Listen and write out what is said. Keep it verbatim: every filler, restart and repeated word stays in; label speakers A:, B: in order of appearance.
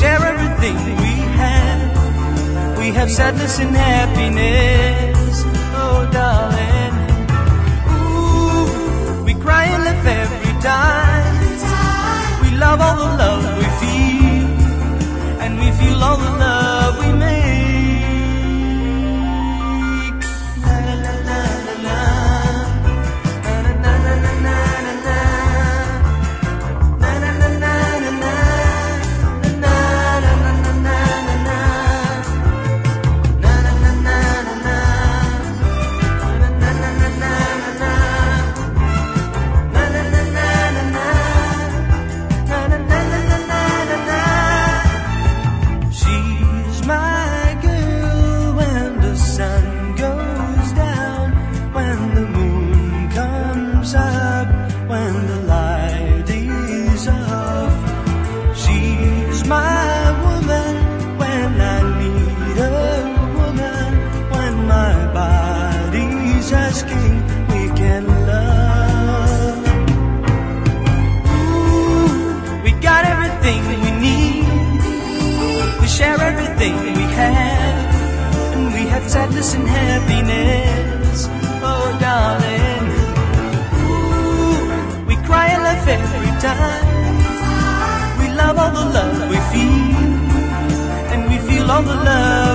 A: share everything we have. We have sadness and happiness, oh darling. Ooh, we cry and laugh every time. We love all the love we feel, and we feel all the love we make. La la la la la la, na na na na na na, na na na na na na, na na na na na na, na na na na na, na na na na na, na na na na na. She's my girl when the sun goes down, when the moon comes up, when the light is off. She's my woman when I need a woman, when my body's asking we can love. Ooh, we got everything we need. We share everything we have, and we have sadness and happiness, oh darling. Ooh, we cry and laugh every time. We love all the love we feel, and we feel all the love